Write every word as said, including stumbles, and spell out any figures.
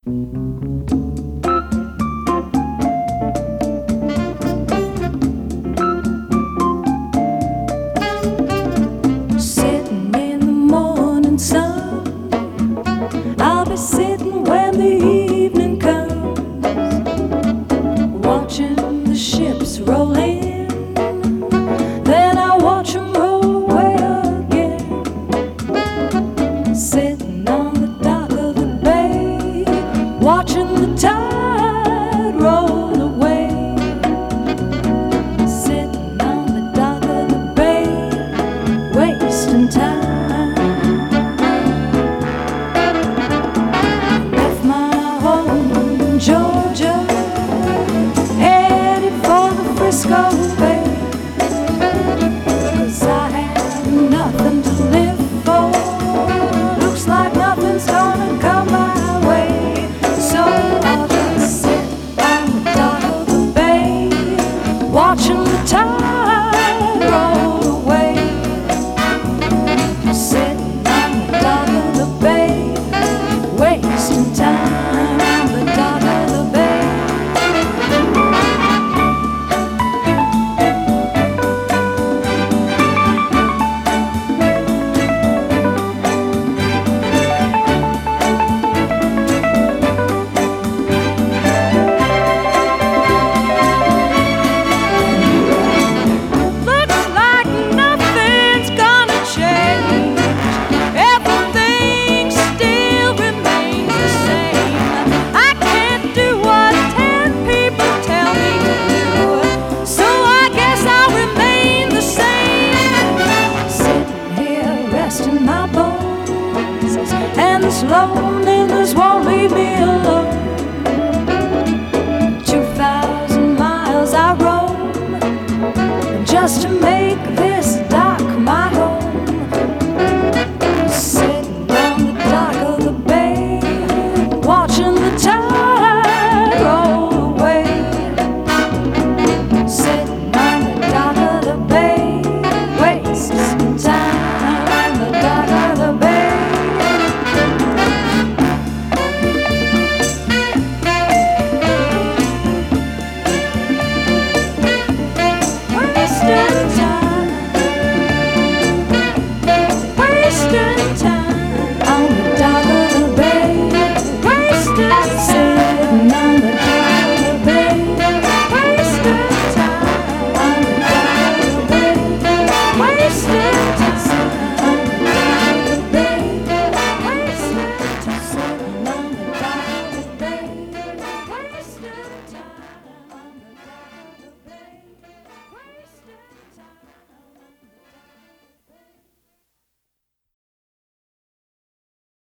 Sitting in the morning sun, I'll be sitting when the evening comes, watching the ships roll in, then I watch them roll away again. Sitting on the dock of the bay, watching the tide roll away. Sitting on the dock of the bay, wasting time. Left my home in Georgia, headed for the Frisco Bay, 'cause I had nothing to live for. Looks like nothing's gonna come my way, so I'll just sit on the dock of the bay, watching the tide roll away. Sitting on the dock of the bay, wasting time.